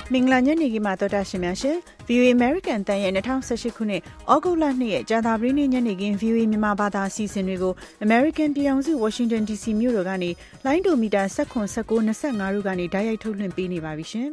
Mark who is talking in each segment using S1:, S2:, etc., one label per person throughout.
S1: မင်္ဂလာညနေခင်းမှာတော်တာရှင်များရှင် VOA American တန်ရဲ့2018ခုနှစ်ဩဂုတ်လ2ရက်ကြာသပတေးနေ့ညနေခင်း VOA မြန်မာဘာသာအစီအစဉ်တွေကို American ပြည်ထောင်စု Washington DC မြို့တော်ကနေလိုင်းဒိုမီတာ19 19 25တို့ကနေဓာတ်ရိုက်ထုတ်လွှင့်ပေးနေပါပြီရှင်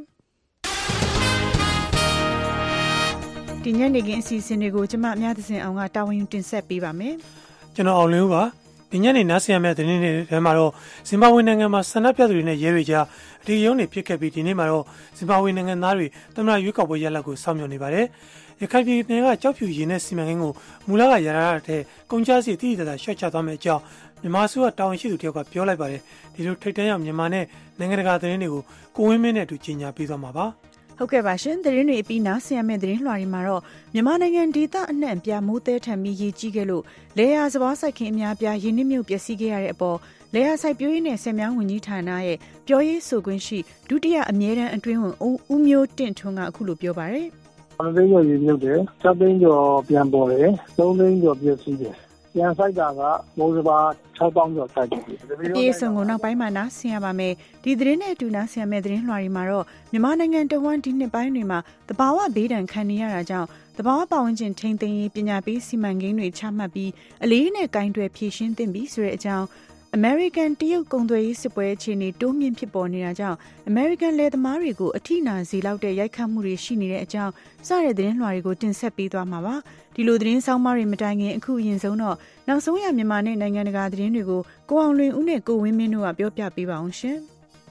S1: ဒီညနေခင်းအစီအစဉ်တွေကိုကျမအများသစဉ်အောင်ကတာဝန်ယူတင်ဆက်ပေးပါမယ်
S2: ကျွန်တော်အောင်လင်းဦးပါဒီညနေနားဆင်ရမယ့်သတင်းတွေထဲမှာတော့ဇင်ဘာဘွေနိုင်ငံမှာဆန္ဒပြသူတွေနဲ့ရဲတွေကြားအဓိကရုဏ်းတွေဖြစ်ခဲ့ပြီးဒီနေ့မှာတော့ဇင်ဘာဘွေနိုင်ငံသားတွေသမ္မတရွေးကောက်ပွဲရလဒ်ကိုစောင့်မျှော်နေပါတယ်။ရခိုင်ပြည်နယ်ကကြောက်ဖြူရေနဲ့စီမံကိန်းကိုမူလကရထားတဲ့ကုန်ကျစရိတ်တိတိကျကျရှော့ချသွားမယ့်အကြောင်းမြန်မာအစိုးရတာဝန်ရှိသူတယောက်ကပြောလိုက်ပါတယ်။ဒီလိုထိပ်တန်းရောက်မြန်မာနဲ့နိုင်ငံတကာသတင်းတွေကိုကိုဝင်းမင်းနဲ့အတူကြီးညာပေးသွားမှာပါ။
S1: ဟုတ်ကဲ့ပါရှင်သတင်းတွေအပြီးနားဆင်ရမယ့်သတင်းလွှာတွေမှာတော့မြန်မာနိုင်ငံဒေသအနှံ့ပြမိုးသဲထန်ပြီးရေကြီးခဲ့လို့လေယာစပွားစိုက်ခင်းအများပြားရင်းနှီးမြုပ်ပျက်စီးခဲ့ရတဲ့အပေါ်လေယာစိုက်ပျိုးရေးနဲ့ဆည်မြောင်းဝန်ကြီးဌာနရဲ့ပြောရေးဆိုခွင့်ရှိဒုတိယအမြဲတမ်းအတွင်းဝန်ဦးမျိုးတင့်ထွန်းကအခုလိုပြောပါတယ်
S3: ။သိန်းကျော်ရေမြုပ်တယ်7သိန်းကျော်ပြန်ပေါ်တယ်3သိန်းကျော်ပျက်စီးတယ်ပြန်ဆိုင်တာကမိုးစပါ6000ကျော်ဆိုင်တယ်
S1: ပြေဆုံကိုနောက်ပိုင်းမှာနားဆင်ရပါမယ်ဒီသတင်းနဲ့အတူနားဆင်ရမယ့်သတင်းလွှာတွေမှာတော့မြန်မာနိုင်ငံတဝန်းဒီနှစ်ပိုင်းတွေမှာသဘာဝဘေးဒဏ်ခံနေရတာကြောင့်သဘာဝပတ်ဝန်းကျင်ထိန်းသိမ်းရေးပညာပေးစီမံကိန်းတွေချမှတ်ပြီးအလေးနဲ့ကင်တွယ်ဖြည့်ရှင်းသင့်ပြီဆိုတဲ့အကြောင်းAmerican တရုတ်ကုန်သွယ်ရေးစစ်ပွဲအခြေအနေတိုးမြင့်ဖြစ်ပေါ်နေတာကြောင့် American လယ်သမားတွေကိုအထိနာစေလောက်တဲ့ရိုက်ခတ်မှုတွေရှိနေတဲ့အကြောင်းစတဲ့သတင်းလွှာတွေကိုတင်ဆက်ပေးသွားမှာပါဒီလိုသတင်းဆောင်မတွေမတိုင်ခင်အခုအရင်ဆုံးတော့နောက်ဆုံးရမြန်မာနဲ့နိုင်ငံတကာသတင်းတွေကိုကိုအောင်လွင်ဦးနဲ့ကိုဝင်းမင်းတို့ကပြောပြပေးပါအောင်ရှင်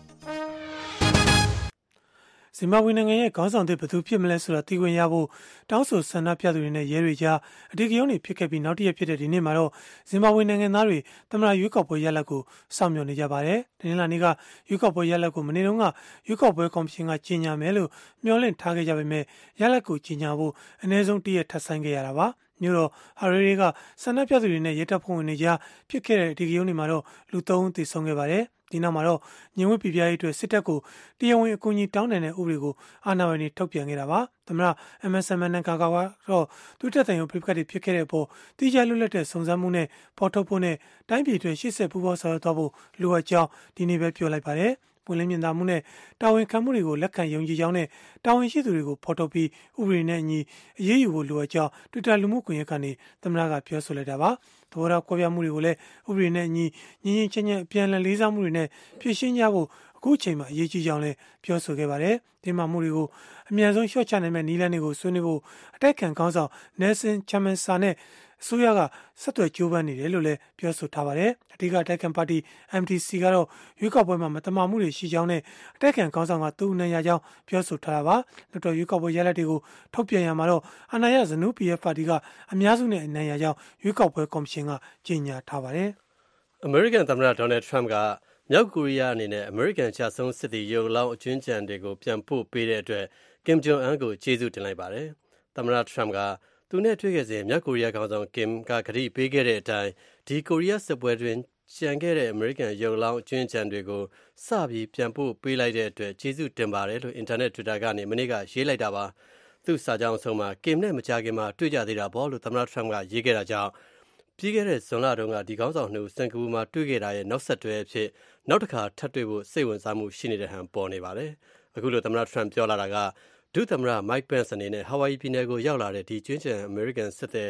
S2: ဇင်ဘာဘွေနိုင်ငံရဲ့ခေါင်းဆောင်သစ်ဘယ်သူဖြစ်မလဲဆိုတာသိခွင့်ရဖို့တောင်းဆိုဆန္ဒပြသူတွေနဲ့ရဲတွေကြားအဓိကရုဏ်းတွေဖြစ်ခဲ့ပြီးနောက်တစ်ရက်ဖြစ်တဲ့ဒီနေ့မှာတော့ဇင်ဘာဘွေနိုင်ငံသားတွေသမ္မတရွေးကောက်ပွဲရလဒ်ကိုစောင့်မျှော်နေကြပါတယ်။ဒီနေ့လာနေ့ကရွေးကောက်ပွဲရလဒ်ကိုမနေ့တုန်းကရွေးကောက်ပွဲကော်မရှင်ကကြေညာမယ်လို့မျှော်လင့်ထားခဲ့ကြပေမဲ့ရလဒ်ကိုကြေညာဖို့အနည်းဆုံးတစ်ရက်ထပ်ဆိုင်ခဲ့ရတာပါ။မြို့တော်ဟာရီရီကဆန္ဒပြသူတွေနဲ့ရဲတပ်ဖွဲ့ဝင်တွေကြားဖြစ်ခဲ့တဲ့အဓိကရုဏ်းတွေမှာတော့လူ3ဦးသေဆုံးခဲ့ပါတယ်။ဒီနောက်မှာတော့ညင်ဝတ်ပြပြရေးအတွက်စစ်တပ်ကိုတရားဝင်အကူအညီတောင်းတဲ့ဥပဒေကိုအာဏာပိုင်တွေထုတ်ပြန်ခဲ့တာပါသမ္မတ MSM နဲ့ကာကာဝါတော့သူတက်တိုင်ရုံပြပကတ်တွေဖြစ်ခဲ့တဲ့အပေါ်တိကျလွတ်လပ်တဲ့စုံစမ်းမှုနဲ့ပေါ်ထုတ်ဖို့နဲ့တိုင်းပြည်အတွက်ရှေ့ဆက်ပူးပေါင်းဆောင်ရွက်သွားဖို့လိုအပ်ကြောင်းဒီနေ့ပဲပြောလိုက်ပါတယ်ပွင့်လင်းမြင်သာမှုနဲ့တာဝန်ခံမှုတွေကိုလက်ခံယုံကြည်ကြောင်းနဲ့တာဝန်ရှိသူတွေကိုဖော်ထုတ်ပြီးဥပဒေနဲ့အညီအရေးယူဖို့လိုအပ်ကြောင်း Twitter လူမှုကွန်ရက်ကနေသမ္မတကပြောဆိုလိုက်တာပါသဘောထားကွဲပြားမှုတွေကိုလည်းဥပဒေနဲ့အညီငြင်းငြင်းချမ်းချမ်းအပြန်အလှန်လေးစားမှုတွေနဲ့ဖြေရှင်းကြဖို့အခုအချိန်မှာအရေးကြီးကြောင်းလည်းပြောဆိုခဲ့ပါတယ်။ဒီမှာမှုတွေကိုအမြန်ဆုံးလျှော့ချနိုင်မယ့်နည်းလမ်းတွေကိုဆွေးနွေးဖို့အတိုက်ခံခေါင်းဆောင် Nelson Chamisa နဲ့အစိုးရကဆက်သွယ်ကြိုးပမ်းနေတယ်လို့လည်းပြောဆိုထားပါတယ်။အဓိကအတိုက်ခံပါတီ MDC ကတော့ရွေးကောက်ပွဲမှာမတမာမှုတွေရှိကြောင်းနဲ့အတိုက်ခံခေါင်းဆောင်ကသူ့အနေရကြောင်းပြောဆိုထားတာပါ။လွှတ်တော်ရွေးကောက်ပွဲရလဒ်တွေကိုထုတ်ပြန်ရမှာတော့အာဏာရဇနူး PF ပါတီကအများစုနဲ့အနိုင်ရကြောင်းရွေးကောက်ပွဲကော်မရှင်ကကြေညာထားပါတယ်
S4: ။ American သမ္မတ Donald Trump ကမြောက်ကိုရီးယားအနေနဲ့ American ကျဆုံးစစ်သည်ရုပ်လောင်းအကျွင်းကြံတွေကိုပြန်ပို့ပေးတဲ့အတွက် Kim Jong Un ကိုကျေးဇူးတင်လိုက်ပါတယ်။သမ္မတ Trump ကသူနဲ့တွေ့ခဲ့စဉ်မြောက်ကိုရီးယားခေါင်းဆောင် Kim ကကတိပေးခဲ့တဲ့အတိုင်းဒီကိုရီးယားစစ်ပွဲတွင်ကျန်ခဲ့တဲ့ American ရုပ်လောင်းအကျွင်းကြံတွေကိုစပြီးပြန်ပို့ပေးလိုက်တဲ့အတွက်ကျေးဇူးတင်ပါတယ်လို့ Internet Twitter ကနေမနေ့ကရေးလိုက်တာပါ။သူ့စာကြောင်းအဆုံးမှာ Kim နဲ့မကြာခင်မှာတွေ့ကြသေးတာပေါ့လို့သမ္မတ Trump ကရေးခဲ့တာကြောင့်ပြီးခဲ့တဲ့ဇွန်လတုန်းကဒီခေါင်းဆောင်နှစ်ဦးစင်ကာပူမှာတွေ့ခဲ့တာရဲ့နောက်ဆက်တွဲအဖြစ်နောက်တစ်ခါထပ်တွေ့ဖို့စိတ်ဝင်စားမှုရှိနေတဲ့ဟန်ပေါ်နေပါတယ်။အခုလိုသမ္မတ Trump ပြောလာတာကဒုသမ္မတ Mike Pence အနေနဲ့ Hawaii ပြည်နယ်ကိုရောက်လာတဲ့ဒီကျွင်းကျန် American စစ်သည်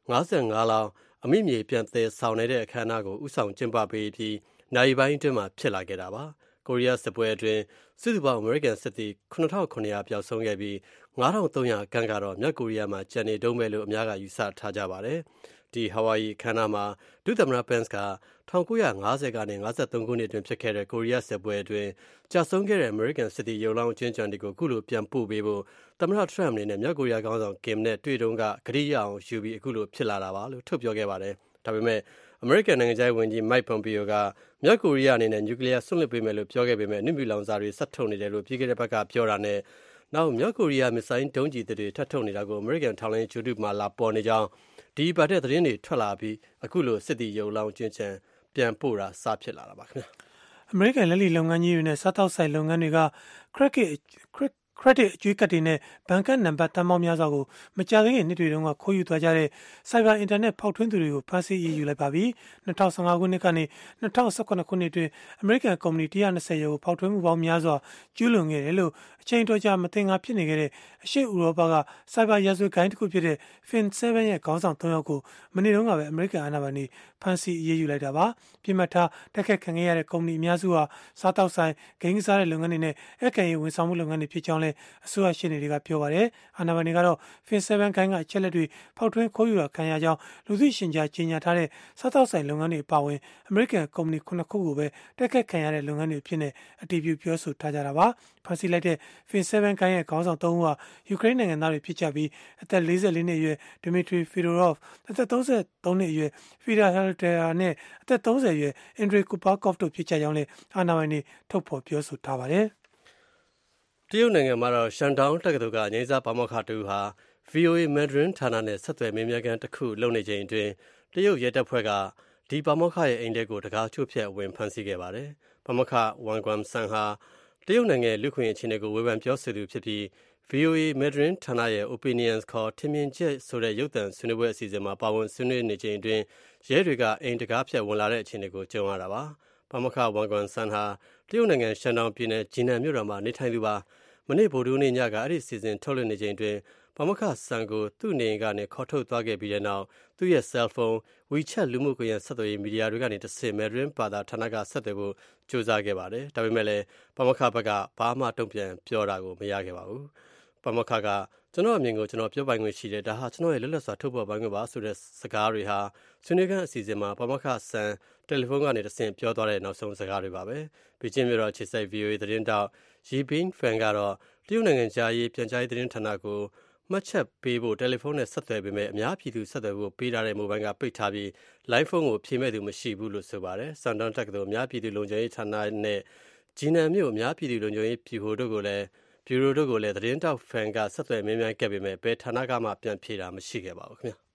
S4: 55လောင်းအမိမြေပြန်သယ်ဆောင်နေတဲ့အခမ်းအနားကိုဥဆောင်ကျင်းပပေးပြီးနိုင်ပိုင်းအတွင်းမှာဖြစ်လာခဲ့တာပါ။ကိုရီးယားစစ်ပွဲအတွင်းစုစုပေါင်း American စစ်သည်9900ပျောက်ဆုံးခဲ့ပြီး9300ခန့်ကတော့မြောက်ကိုရီးယားမှာကျန်နေတုန်းပဲလို့အများကယူဆထားကြပါတယ်။ဒီဟာဝိုင်ယီအခမ်းအနားမှာဒုသမ္မတ Pence က1950ကနေ53ခုနှစ်အတွင်းဖြစ်ခဲ့တဲ့ကိုရီးယားစစ်ပွဲအတွင်းကြာဆုံးခဲ့တဲ့ American စစ်သည်ရုပ်လောင်းအချင်းချန်တွေကိုအခုလိုပြန်ပို့ပေးဖို့သမ္မတ Trump အနေနဲ့မြောက်ကိုရီးယားခေါင်းဆောင် Kim နဲ့တွေ့တုန်းကကတိရအောင်ယူပြီးအခုလိုဖြစ်လာတာပါလို့ထုတ်ပြောခဲ့ပါတယ်။ဒါပေမဲ့ American နိုင်ငံခြားရေးဝန်ကြီး Mike Pompeo ကမြောက်ကိုရီးယားအနေနဲ့နျူကလ িয়ার ဆွန့်လွှတ်ပေးမယ်လို့ပြောခဲ့ပေမဲ့နျူမီလောင်စာတွေဆက်ထုတ်နေတယ်လို့ပြည်ခဲ့တဲ့ဘက်ကပြောတာနဲ့နောက်မြောက်ကိုရီးယားမစ်ဆိုင်းဒုံးကျည်တွေထပ်ထုတ်နေတာကို American ထောက်လှမ်းရေး YouTube မှာလာပေါ်နေကြောင်းဒီပတ်တဲ့သတင်းတွေထွက်လာပြီးအခုလိုစစ်သည်ရုပ်လောင်းကျွင်းချန်ပြန်ပို့တာစဖြစ်လာတာပါခင်ဗျာ
S2: ။ American လက်လီလုပ်ငန်းကြီးတွေနဲ့စားတောက်ဆိုင်လုပ်ငန်းတွေက credit အကျွေးကတ်တွေနဲ့ဘဏ်ကတ်နံပါတ်တန်ပေါင်းများစွာကိုမကြာသေးခင်နှစ်တွေတုန်းကခိုးယူသွားကြတဲ့ Cyber Internet ဖောက်ထွင်းသူတွေကိုဖမ်းဆီးအရေးယူလိုက်ပါပြီ။ 2015 ခုနှစ်ကနေ2018 ခုနှစ်အတွင်း American ကုမ္ပဏီ 120 ရောကိုဖောက်ထွင်းမှုပေါင်းများစွာကျူးလွန်ခဲ့တယ်လို့အချိန်တော်ကြာမသင်္ကာဖြစ်နေခဲ့တဲ့အရှေ့ဥရောပက Cyber ရာဇဝတ်ဂိုဏ်းတစ်ခုဖြစ်တဲ့ Fin7 ရဲ့ခေါင်းဆောင်3ယောက်ကိုမနေ့တုန်းကပဲ American အာဏာပိုင်တွေဖမ်းဆီးအရေးယူလိုက်တာပါ။ပြစ်မှတ်ထားတိုက်ခိုက်ခံခဲ့ရတဲ့ကုမ္ပဏီအများစုဟာစားတောက်ဆိုင်ဂိမ်းကစားတဲ့လုပ်ငန်းတွေနဲ့အခန့်ရေးဝန်ဆောင်မှုလုပ်ငန်းတွေဖြစ်ကြောင်းလည်းအစိုးရရှင်းနေတွေကပြောပါတယ်။အာဏာပိုင်တွေကတော့ Fin7 ဂိုင်းကအချက်လက်တွေဖောက်ထွင်းခိုးယူတာခံရကြောင်းလူသိရှင်ကြားကြေညာထားတဲ့စားတောက်ဆိုင်လုပ်ငန်းတွေအပါအဝင် American ကုမ္ပဏီ9ခုကိုပဲတိုက်ခိုက်ခံရတဲ့လုပ်ငန်းတွေအဖြစ်နဲ့အတည်ပြုပြောဆိုထားကြတာပါ။ဖမ်းဆီးလိုက်တဲ့ Fin7 ဂိုင်းရဲ့ခေါင်းဆောင်3ဦးဟာယူကရိန်းနိုင်ငံသားတွေဖြစ်ကြပြီးအသက်44နှစ်အရွယ် Dmitry Fedorov အသက်33နှစ်အရွယ် Fedor Helder နဲ့အသက်30အရွယ် Andrei Kupakov တို့ဖြစ်ကြကြောင်းလည်းအာဏာပိုင်တွေထုတ်ဖော်ပြောဆိုထားပါတယ်
S4: ။တရုတ်နိုင်ငံမှာတော့ရှန်ဒေါင်းတက္ကသိုလ်ကငိမ်းစားပါမောက္ခတူဟာ VOA Mandarin ဌာနနဲ့ဆက်သွယ်မေးမြန်းခန်းတစ်ခုလုပ်နေချိန်အတွင်းတရုတ်ရဲတပ်ဖွဲ့ကဒီပါမောက္ခရဲ့အိမ်ထဲကိုတကားချို့ဖျက်ဝင်ဖမ်းဆီးခဲ့ပါတယ်။ပါမောက္ခဝမ်ကွမ်ဆန်ဟာတရုတ်နိုင်ငံလူခွင့်အခြေအနေကိုဝေဖန်ပြောဆိုသူဖြစ်ပြီး VOA Mandarin ဌာနရဲ့ Opinions ခေါ်ထင်မြင်ချက်ဆိုတဲ့ရုပ်သံဆွေးနွေးပွဲအစီအစဉ်မှာပါဝင်ဆွေးနွေးနေချိန်အတွင်းရဲတွေကအိမ်တကားဖျက်ဝင်လာတဲ့အခြေအနေကိုကြုံရတာပါ။ပါမောက္ခဝမ်ကွမ်ဆန်ဟာတရုတ်နိုင်ငံရှန်ဒေါင်းပြည်နယ်ဂျီနန်မြို့တော်မှာနေထိုင်သူပါ။မနေ့ဗုဒ္ဓဟူးနေ့ညကအဲ့ဒီစီစဉ်ထုတ်လွှင့်နေချိန်အတွင်းပါမောက္ခဆန်ကိုသူ့နေအိမ်ကနေခေါ်ထုတ်သွားခဲ့ပြီးတဲ့နောက်သူ့ရဲ့ cell phone WeChat လူမှုကွန်ရက်ဆက်သွယ်ရေးမီဒီယာတွေကနေတစ်ဆင့် Mandarin ဘာသာဌာနကဆက်သွယ်ဖို့ကြိုးစားခဲ့ပါတယ်။ဒါပေမဲ့လည်းပါမောက္ခဘက်ကဘာမှတုံ့ပြန်ပြောတာကိုမရခဲ့ပါဘူး။ပါမောက္ခကကျွန်တော်အမြင်ကိုကျွန်တော်ပြောပိုင်ခွင့်ရှိတယ်ဒါဟာကျွန်တော်ရဲ့လွတ်လပ်စွာထုတ်ဖော်ပိုင်ခွင့်ပါဆိုတဲ့စကားတွေဟာဆွေးနွေးခန်းအစီအစဉ်မှာပါမောက္ခဆန်တယ်လီဖုန်းကနေတစ်ဆင့်ပြောသွားတဲ့နောက်ဆုံးစကားတွေပါပဲ။ဘေကျင်းမြို့တော်ခြေစိုက် VOA သတင်းတောက်ရီဘင်းဖန်ကတော့တရုတ်နိုင်ငံကြားရေးပြန်ကြားရေးသတင်းဌာနကိုမှတ်ချက်ပေးဖို့တယ်လီဖုန်းနဲ့ဆက်သွယ်ပေမဲ့အများပြည်သူဆက်သွယ်ဖို့ပေးထားတဲ့မိုဘိုင်းကပိတ်ထားပြီး line ဖုန်းကိုဖြေမဲ့သူမရှိဘူးလို့ဆိုပါတယ်။စန်ဒွန်တက္ကသိုလ်အများပြည်သူလုံခြုံရေးဌာနနဲ့ဂျီနန်မြို့အများပြည်သူလုံခြုံရေးဗျူရိုတို့ကိုလည်းသတင်းတောက်ဖန်ကဆက်သွယ်မေးမြန်းခဲ့ပေမဲ့ဘယ်ဌာနကမှပြန်ဖြေတာမရှိခဲ့ပါဘူးခင်ဗျာ။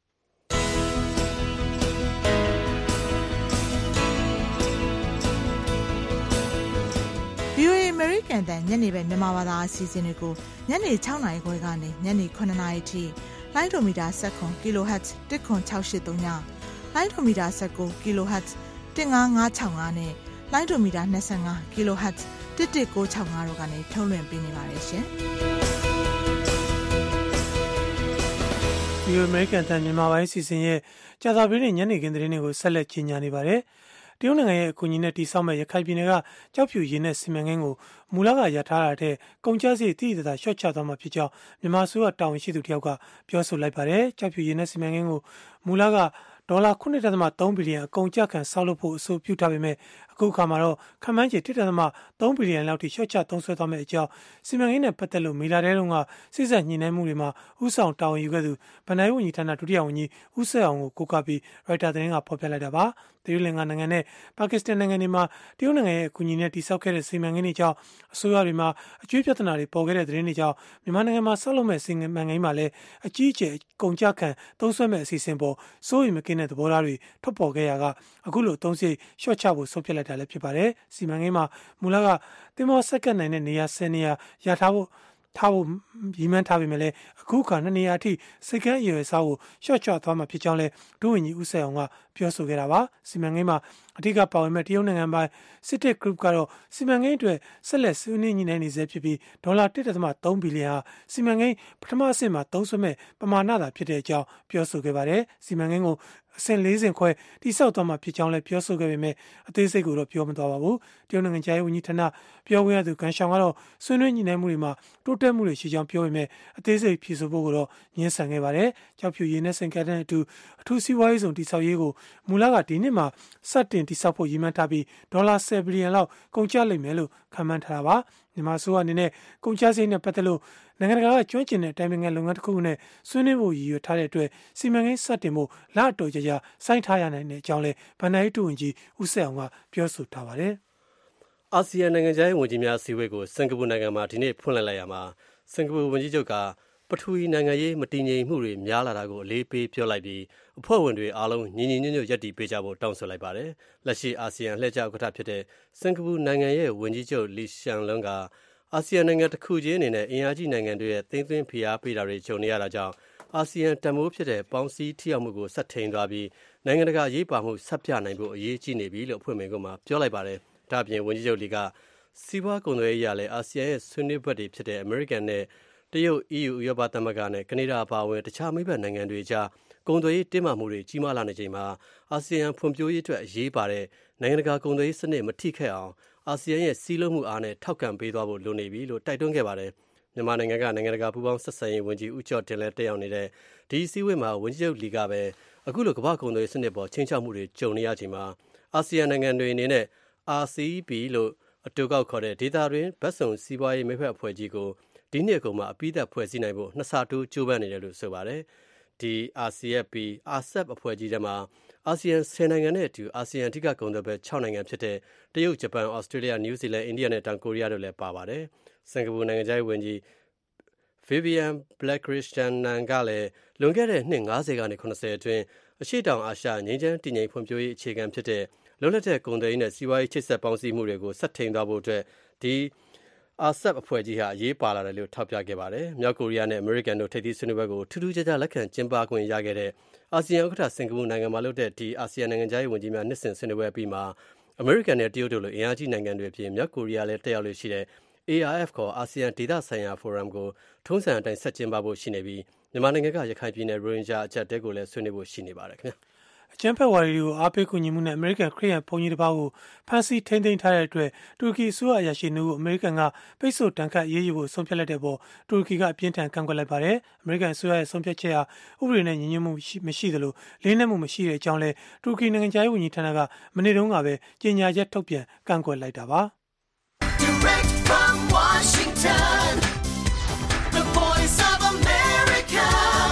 S5: VOA American တန်ညနေပဲမြန်မာဘာသာအစီအစဉ်တွေကိုညနေ6နာရီခွဲကနေညနေ9နာရီထိလိုင်းဒိုမီတာ19 kHz 10683ညလိုင်းဒိုမီတာ19 kHz 15565နဲ့လိုင်းဒိုမီတာ25 kHz 11965တို့ကနေထုတ်လွှင့်ပေးနေပါတယ်ရှင်။
S2: VOA American တန်မြန်မာပိုင်းစီစဉ်ရဲ့ကြာသပတေးနေ့ညနေခင်းသတင်းတွေကိုဆက်လက်ကြီးညာနေပါတယ်။တရုတ်နိုင်ငံရဲ့အကူအညီနဲ့တည်ဆောက်မဲ့ရခိုင်ပြည်နယ်ကကြောက်ဖြူရင်းနဲ့စီမံကိန်းကိုမူလကရထားတာတဲ့ကုန်ကျစရိတ်တိတိကျကျရှော့ချသွားမှာဖြစ်ကြောင်းမြန်မာအစိုးရတာဝန်ရှိသူတယောက်ကပြောဆိုလိုက်ပါတယ်။ကြောက်ဖြူရင်းနဲ့စီမံကိန်းကိုမူလကဒေါ်လာ 9.3 ဘီလီယံအကုန်အကျခံဆောက်လုပ်ဖို့အဆိုပြုထားပေမဲ့အခုအခါမှာတော့ခန့်မှန်းခြေ 1.3 ဘီလီယံလောက်ထိရှော့ချသုံးစွဲသွားမယ့်အကြောင်းစီမံကိန်းနဲ့ပတ်သက်လို့မေလာတဲတုန်းကစစ်ဆက်ညှိနှိုင်းမှုတွေမှာဥဆောင်တာဝန်ယူခဲ့သူဗန်နိုင်းဝန်ကြီးဌာနဒုတိယဝန်ကြီးဦးဆက်အောင်ကိုကိုးကားပြီးရိုက်တာသတင်းကဖော်ပြလိုက်တာပါ။တရုတ်နိုင်ငံနဲ့ပါကစ္စတန်နိုင်ငံတွေမှာတရုတ်နိုင်ငံရဲ့အကူအညီနဲ့တည်ဆောက်ခဲ့တဲ့စီမံကိန်းတွေကြောင့်အစိုးရတွေမှာအကျွေးပြဿနာတွေပေါ်ခဲ့တဲ့သတင်းတွေကြောင့်မြန်မာနိုင်ငံမှာဆောက်လုပ်မဲ့စီမံကိန်းမှာလည်းအကြီးအကျယ်ကုန်ကျခံသုံးစွဲမဲ့အစီအစဉ်ပေါ်စိုးရိမ်မကင်းတဲ့သဘောထားတွေထွက်ပေါ်ခဲ့ရာကအခုလိုသုံးစိတ်ရှော့ချဖို့ဆုံးဖြတ်လိုက်တာလည်းဖြစ်ပါတယ်။စီမံကိန်းမှာမူလကသင်္ဘောဆက်ကပ်နိုင်တဲ့နေရာ10နေရာရထားဖို့ရည်မှန်းထားပေမဲ့လည်းအခုအခါ2နေရာအထိစိတ်ကန်းအရွယ်အစားကိုရှော့ချသွားမှာဖြစ်ကြောင်းလည်းဒုဝန်ကြီးဦးဆက်အောင်ကပြောဆိုခဲ့တာပါစီမံကိန်းမှာအထူးပါဝင်မဲ့တရုတ်နိုင်ငံပိုင် Citic Group ကတော့စီမံကိန်းအတွက်ဆက်လက်ဆွေးနွေးညှိနှိုင်းနေဆဲဖြစ်ပြီးဒေါ်လာ 1.3 ဘီလီယံဟာစီမံကိန်းပထမအဆင့်မှာသုံးစွဲမဲ့ပမာဏသာဖြစ်တဲ့အကြောင်းပြောဆိုခဲ့ပါတယ်စီမံကိန်းကိုအဆင့်4ဆင့်ခွဲတိစောက်သွားမှာဖြစ်ကြောင်းလည်းပြောဆိုခဲ့ပေမဲ့အသေးစိတ်ကိုတော့ပြောမသွားပါဘူးတရုတ်နိုင်ငံသားရေးဝန်ကြီးဌာနပြောခွင့်ရသူကန်ရှောင်ကတော့ဆွေးနွေးညှိနှိုင်းမှုတွေမှာတိုးတက်မှုတွေရှိကြောင်းပြောပေမဲ့အသေးစိတ်ဖြေဆိုဖို့ကိုတော့ငြင်းဆန်ခဲ့ပါတယ်ကြောက်ဖြူရင်းနဲ့စင်ကတ်တဲ့အထူးစီးပွားရေးဆောင်တိစောက်ရေးကိုမူလကဒီနှစ်မှာစတင်တိစောက်ဖို့ရည်မှန်းထားပြီးဒေါ်လာ10ဘီလီယံလောက်ကုန်ကျလိမ့်မယ်လို့ခန့်မှန်းထားတာပါမြန်မာအစိုးရအနေနဲ့ကုန်ကျစရိတ်နဲ့ပတ်သက်လို့နိုင်ငံတကာကကျွမ်းကျင်တဲ့တိုင်ပင်ခံလုပ်ငန်းတစ်ခုနဲ့ဆွေးနွေးဖို့ရည်ရွယ်ထားတဲ့အတွက်စီမံကိန်းစတင်ဖို့လအတော်ကြာဆိုင်းထားရနိုင်တဲ့အကြောင်းလည်းဗန်နိုင်းတူဝင်ကြီးဦးဆက်အောင်ကပြောဆိုထားပါတယ်
S4: ။အာဆီယံနိုင်ငံခြားရေးဝန်ကြီးများအစည်းအဝေးကိုစင်ကာပူနိုင်ငံမှာဒီနေ့ဖွင့်လှစ်လိုက်ရမှာစင်ကာပူဝန်ကြီးချုပ်ကပထဝီနိုင်ငံရေးမတည်ငြိမ်မှုတွေများလာတာကိုအလေးပေးပြောလိုက်ပြီးအဖွဲ့ဝင်တွေအားလုံးညီညီညွတ်ညွတ်ရပ်တည်ပေးကြဖို့တောင်းဆိုလိုက်ပါတယ်။လက်ရှိအာဆီယံလှည့်ကျဥက္ကဋ္ဌဖြစ်တဲ့စင်ကာပူနိုင်ငံရဲ့ဝန်ကြီးချုပ်လီရှန်လွန်းကအာအာဆီယံနိုင်ငံတစ်ခုချင်းအနေနဲ့အင်အားကြီးနိုင်ငံတွေရဲ့သိမ်းသွင်းဖိအားပေးတာတွေကြုံနေရတာကြောင့်အာဆီယံတန်ဖိုးဖြစ်တဲ့ပေါင်းစည်းထိရောက်မှုကိုဆက်ထိန်သွားပြီးနိုင်ငံတကာအရေးပါမှုဆက်ပြနိုင်ဖို့အရေးကြီးနေပြီလို့အဖွဲ့ဝင်ကမှပြောလိုက်ပါတယ်။ဒါ့အပြင်ဝန်ကြီးချုပ်လီကစီးပွားကုန်သွယ်ရေးရလဲအာဆီယံရဲ့ဆွေးနွေးဘက်တွေဖြစ်တဲ့အမေရိကန်နဲ့တရုတ် EU ဥရောပသမဂ္ဂနဲ့ကနေဒါအပါအဝင်တခြားမိဘနိုင်ငံတွေကြားကုန်သွယ်ရေးတင်းမာမှုတွေကြီးမားလာနေချိန်မှာအာဆီယံဖွံ့ဖြိုးရေးအတွက်အရေးပါတဲ့နိုင်ငံတကာကုန်သွယ်ရေးစနစ်မထိခိုက်အောင်အာဆီယံရဲ့စည်းလုံးမှုအားနဲ့ထောက်ခံပေးသွားဖို့လိုနေပြီလို့တိုက်တွန်းခဲ့ပါတယ်။မြန်မာနိုင်ငံကနိုင်ငံတကာပူးပေါင်းဆက်ဆံရေးဝန်ကြီးဦးကျော်တင်လည်းတက်ရောက်နေတဲ့ဒီအစည်းအဝေးမှာဝန်ကြီးချုပ်လီကပဲအခုလိုကမ္ဘာကုန်သွယ်ရေးစနစ်ပေါ်ချင်းချောက်မှုတွေကြုံနေရချိန်မှာအာဆီယံနိုင်ငံတွေအနေနဲ့ RCEP လို့အတူကောက်ခေါ်တဲ့ဒေသတွင်းဗတ်စုံစီးပွားရေးမိဖက်အဖွဲ့ကြီးကိုဒီနှစ်ကုန်မှာအပြီးသက်ဖွဲ့စည်းနိုင်ဖို့နှစ်ဆတိုးကြိုးပမ်းနေတယ်လို့ဆိုပါတယ်။ဒီ RCEP အဖွဲ့ကြီးထဲမှာအာဆီယံ10နိုင်ငံနဲ့အတူအာဆီယံအဓိကကုန်သွယ်ဘက်6နိုင်ငံဖြစ်တဲ့တရုတ်ဂျပန်ဩစတြေးလျနယူးဇီလန်အိန္ဒိယနဲ့တောင်ကိုရီးယားတို့လည်းပါပါတယ်။စင်ကာပူနိုင်ငံခြားရေးဝန်ကြီး Vivian Balakrishnan ကလည်းလွန်ခဲ့တဲ့နှစ်90ကနေ80အတွင်းအရှေ့တောင်အာရှငြိမ်းချမ်းတည်ငြိမ်ဖွံ့ဖြိုးရေးအခြေခံဖြစ်တဲ့လွတ်လပ်တဲ့ကုန်သွယ်ရေးနဲ့စီးပွားရေးချိတ်ဆက်ပေါင်းစည်းမှုတွေကိုဆက်ထိန်သွားဖို့အတွက်ဒီ RCEP အဖွဲ့ကြီးဟာအရေးပါလာတယ်လို့ထောက်ပြခဲ့ပါတယ်။မြောက်ကိုရီးယားနဲ့အမေရိကန်တို့ထိပ်သီးဆွေးနွေးပွဲကိုထူးထူးခြားခြားလက်ခံကျင်းပခွင့်ရခဲ့တဲ့အာဆီယံဥက္ကဋ္ဌစင်ကာပူနိုင်ငံမှာလုပ်တဲ့ဒီအာဆီယံနိုင်ငံခြားရေးဝန်ကြီးများနှစ်စဉ်ဆွေးနွေးပွဲပြီးမှာအမေရိကန်နဲ့တရုတ်တို့လိုအင်အားကြီးနိုင်ငံတွေအပြင်မြောက်ကိုရီးယားလည်းတက်ရောက်လို့ရှိတဲ့ ARF ခေါ်အာဆီယံဒေသဆိုင်ရာဖိုရမ်ကိုထုံးစံအတိုင်းဆက်ကျင်းပဖို့ရှိနေပြီးမြန်မာနိုင်ငံကရခိုင်ပြည်နယ်ရိုဟင်ဂျာအကြပ်တဲကိုလည်းဆွေးနွေးဖို့ရှိနေပါတယ်ခင်ဗျာ။
S2: အကြမ်းဖက်ဝါဒီတွေကိုအားပေးကူညီမှုနဲ့အမေရိကန်ခရစ်ယာန်ဘုန်းကြီးတစ်ပါးကိုဖမ်းဆီးထိန်းသိမ်းထားတဲ့အတွက်တူရကီအစိုးရအရာရှိနှုတ်ကိုအမေရိကန်ကပိတ်ဆို့တန်ခတ်ရေးယူဖို့ဆုံးဖြတ်လိုက်တဲ့ပေါ်တူရကီကအပြင်းထန်ကန့်ကွက်လိုက်ပါတယ်။အမေရိကန်အစိုးရရဲ့ဆုံးဖြတ်ချက်ဟာဥပဒေနဲ့ညီညွတ်မှုမရှိသလိုလေးနက်မှုမရှိတဲ့အကြောင်းလဲတူရကီနိုင်ငံခြားရေးဝန်ကြီးဌာနကမနေ့တုန်းကပဲကြေညာချက်ထုတ်ပြန်ကန့်ကွက်လိုက်တာပါ။
S6: Direct from Washington, the voice of America,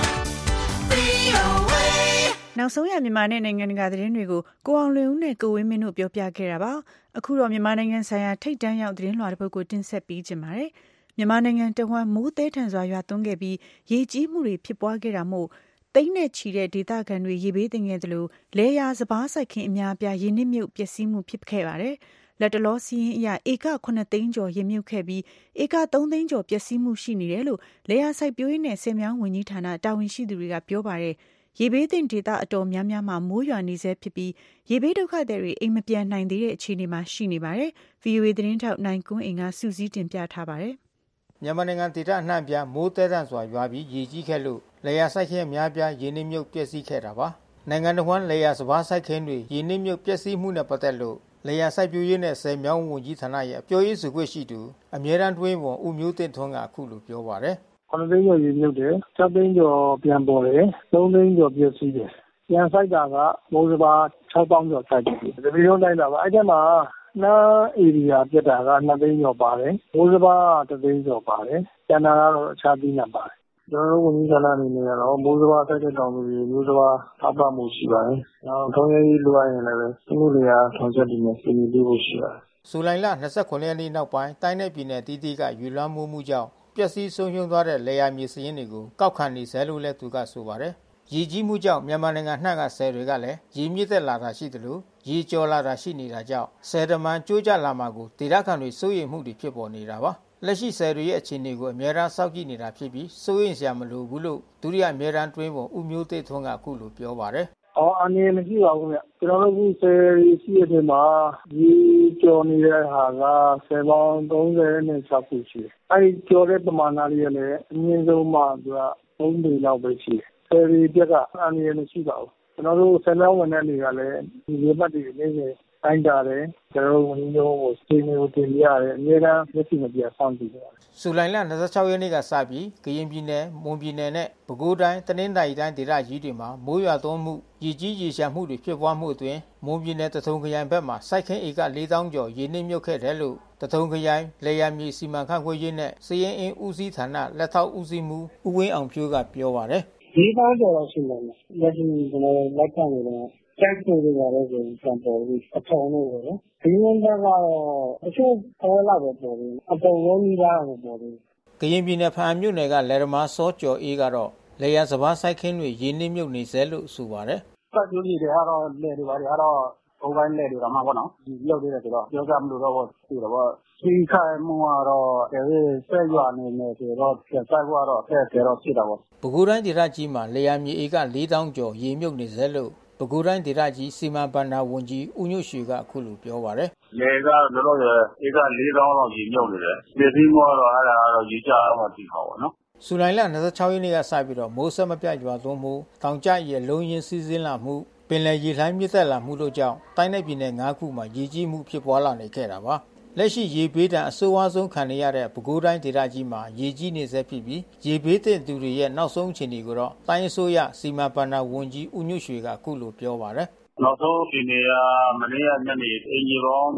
S6: VOA.
S1: နောက်ဆုံးရမြန်မာနဲ့နိုင်ငံတကာသတင်းတွေကိုကိုအောင်လွင်ဦးနဲ့ကိုဝင်းမင်းတို့ပြောပြခဲ့တာပါအခုတော့မြန်မာနိုင်ငံဆိုင်ရာထိတ်တန့်ရောက်သတင်းလွှာတစ်ပုဒ်ကိုတင်ဆက်ပေးခြင်းပါတယ်မြန်မာနိုင်ငံတဝန်းမိုးသဲထန်စွာရွာသွန်းခဲ့ပြီးရေကြီးမှုတွေဖြစ်ပွားခဲ့တာမို့တိမ့်နဲ့ချီတဲ့ဒေသခံတွေရေဘေးသင့်ခဲ့သလိုလဲယာစပားစိုက်ခင်းအများအပြားရေနစ်မြုပ်ပျက်စီးမှုဖြစ်ခဲ့ပါတယ်လက်တလောစီးရင်အရဧက9သိန်းကျော်ရေမြုပ်ခဲ့ပြီးဧက3သိန်းကျော်ပျက်စီးမှုရှိနေတယ်လို့လဲယာစိုက်ပျိုးရေးနဲ့ဆည်မြောင်းဝန်ကြီးဌာနတာဝန်ရှိသူတွေကပြောပါတယ်ရေဘေးသင့်ဒေသအတော်များများမှာမိုးရွာနေဆဲဖြစ်ပြီးရေဘေးဒုက္ခသည်တွေအိမ်မပြန်နိုင်သေးတဲ့အခြေအနေမှာရှိနေပါတယ်။ VOA သတင်းထောက်နိုင်ကွန်းအိမ်ကစုစည်းတင်ပြထားပါတယ်
S7: ။မြန်မာနိုင်ငံဒေသအနှံ့ပြမိုးတဲတန့်စွာရွာပြီးရေကြီးခဲ့လို့လယ်ယာစိုက်ခင်းအများပြားရေနစ်မြုပ်ပျက်စီးခဲ့တာပါ။နိုင်ငံတော်ဝန်လယ်ယာစပါးစိုက်ခင်းတွေရေနစ်မြုပ်ပျက်စီးမှုနဲ့ပတ်သက်လို့လယ်ယာစိုက်ပျိုးရေးနဲ့ဆည်မြောင်းဝန်ကြီးဌာနရဲ့ပြောရေးဆိုခွင့်ရှိသူအမြဲတမ်းတွင်းဝန်ဦးမျိုးသိန်းထွန်းကအခုလိုပြောပါတယ်
S3: ။9သိန်းကျော်ရေမြုပ်တယ်6သိန်းကျော်ပြန်ပေါ်တယ်3သိန်းကျော်ပျက်စီးတယ်ပြန်စိုက်တာကမိုးစပါး6000ကျော်စိုက်တယ်ဒီလိုလုံးတိုင်းတာပါအဲ့ဒီမှာနားဧရိယာပြတ်တာက2သိန်းကျော်ပါတယ်မိုးစပါး3သိန်းကျော်ပါတယ်ကျန်တာကတော့အခြားပြီးနေပါတယ်ကျွန်တော်တို့ဝန်ကြီးဌာနအနေနဲ့ကတော့မိုးစပါးစိုက်တဲ့တောင်သူတွေမိုးစပါးထောက်ပံ့မှုရှိပါတယ်နောက်ထုံးရည်လိုအပ်ရင်လည်းစမှုလျာထုံချက်တွေနဲ့စီမံပေးဖို့ရှိပါတယ်
S7: ဇူလိုင်လ29ရက်နေ့နောက်ပိုင်းတိုင်းနယ်ပြည်နယ်တည်တည်ကယူလွှမ်းမှုကြောင့်ပျက်စီးဆုံးရှုံးသွားတဲ့လယ်ယာမြေစရင်းတွေကိုကောက်ခံနေဆဲလို့လည်းသူကဆိုပါတယ်။ရေကြီးမှုကြောင့်မြန်မာနိုင်ငံနှံ့ကဆည်တွေကလည်းရေမြင့်တက်လာတာရှိသလိုရေကျော်လာတာရှိနေတာကြောင့်ဆည်တမန်ကျိုးကျလာမှာကိုဒေသခံတွေစိုးရိမ်မှုတွေဖြစ်ပေါ်နေတာပါ။လက်ရှိဆည်တွေရဲ့အခြေအနေကိုအများအားစောင့်ကြည့်နေတာဖြစ်ပြီးစိုးရိမ်စရာမလိုဘူးလို့ဒုတိယအမြဲတမ်းတွင်းဝန်ဦးမျိုးသိန်းထွန်းကအခုလိုပြောပါတယ်
S3: ။အနေမရှိပါဘူးဗျ။ကျွန်တော်တို့ဆယ်ရီရှိတဲ့မှာရေကျော်နေတဲ့ဟာကဆယ်ပေါင်း36ခုရှိတယ်။အဲဒီကျော်တဲ့ပမာဏလေးလည်းအမြင့်ဆုံးမှသူက3ပေလောက်ပဲရှိတယ်။ဆယ်ရီပြက်ကအနေမရှိပါဘူး။ကျွန်တော်တို့ဆယ်မြောင်းဝန်ထမ်းတွေကလည်းဒီရေပတ်တွေနေနေတိုင်းတာတယ်ကျွန်တော်တို့ဝန်ကြီးတို့ကိုစတင်နေတင်ပြရတယ်အများအားမျက်စိမပြတ်စောင့်ကြည့်ရတယ်
S7: ။ဇူလိုင်လ26ရက်နေ့ကစပြီးကရင်ပြည်နယ်မွန်ပြည်နယ်နဲ့ပဲခူးတိုင်းတနင်္သာရီတိုင်းဒေသကြီးတွေမှာမိုးရွာသွန်းမှုရေကြီးရေရှာမှုတွေဖြစ်ပွားမှုအတွင်းမွန်ပြည်နယ်တထုံခရိုင်ဘက်မှာစိုက်ခင်းဧက4000ကျော်ရေနစ်မြုပ်ခဲ့တယ်လို့တထုံခရိုင်လေယာမြေစီမံခန့်ခွဲရေးနဲ့စည်ရင်အင်းဦးစီးဌာနလက်ထောက်ဦးစီးမှူးဦးဝင်းအောင်ဖြိုးကပြောပါတယ်
S3: ။4000ကျော်ရှိတယ်။လက်ရှိကျွန်တော်လက်ခံနေတယ်ကျန်းကျင်နေတာလည်းဆိုစံပေါ်ပြီးအထုံးလို့ပဲဒီနေ့ကတော့အချို့ပေါ်လာတော့ပေါ်ပြီးအပေါ်လုံးကြီးတာပေါ်ပြီး
S7: ကရင်ပြည်နယ်ဖားမြို့နယ်ကလယ်သမားစောကျော်အေးကတော့လယ်ယာစပါးစိုက်ခင်းတွေရေနစ်မြုပ်နေစေလို့ဆိုပါတယ်
S3: ။စိုက်ပျိုးရေးတွေကတော့လယ်တွေပါတွေကတော့ဟိုပိုင်းလက်တွေတော့မှာပေါ့နော်ဒီလောက်တွေဆိုတော့ပြောကြမလို့တော့ရှိတော့စီခိုင်မှုကတော့အဲဒီဆက်ရွာနေနေဆိုတော့ပြန်ဆိုင်ဖို့တော့အခက်အခဲတော့ရှိတာပေါ့
S7: ပဲခူးတိုင်းဒေသကြီးမှာလေယာမြေဧက 4000 ကျော်ရေမြုပ်နေစေလို့ပဲခူးတိုင်းဒေသကြီးစီမံဘဏ္ဍာဝန်ကြီးဦးညွှန့်ရွှေကအခုလိုပြောပါတယ်
S3: လေကတို့တော့ဧက 4000 လောက်ရေမြုပ်နေတယ်ပြည်စည်းမှုကတော့အဲ့ဒါကတော့ရေကြအောင်မသိပါဘူးနော်
S7: ဇူလိုင်လ26 ရက်နေ့ကစပြီးတော့မိုးဆက်မပြတ်ရွာသွန်းမှုတောင်ကျရေလုံးရင်စီးဆင်းလာမှုပင်လယ်ရေလှိုင်းမြင့်တက်လာမှုတို့ကြောင့်တိုင်းနယ်ပြည်နယ် 5 ခုမှာရေကြီးမှုဖြစ်ပွားလာနေခဲ့တာပါလက်ရှိရေဘေးဒဏ်အဆိုးအဝါးဆုံးခံနေရတဲ့ပဲခူးတိုင်းဒေသကြီးမှာရေကြီးနေဆဲဖြစ်ပြီးရေဘေးသင့်သူတွေရဲ့နောက်ဆုံးအခြေအနေကိုတော့တိုင်းအစိုးရစီမံဘဏ္ဍာဝန်ကြီးဦးညွှန့်ရွှေကအခုလိုပြောပါတယ်
S3: နောက်ဆုံးအခြေအနေကမနေ့ကညနေအင်ဂျီပေါင်း